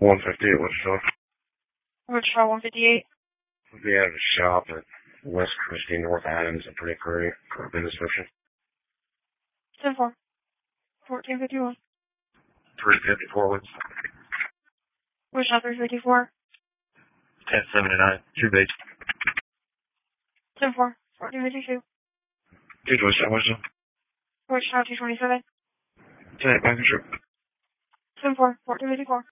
150 at Wichita. Wichita 158. We have a shop at West Christie, North Adams, at Pretty Curry for business description. 10-4. 1451. 354 Woods. Wichita 354. 1079. 2 base. 10-4. 1452. 2 to Wichita, Wichita. Wichita 227. 10 back and trip. 10-4. 1454.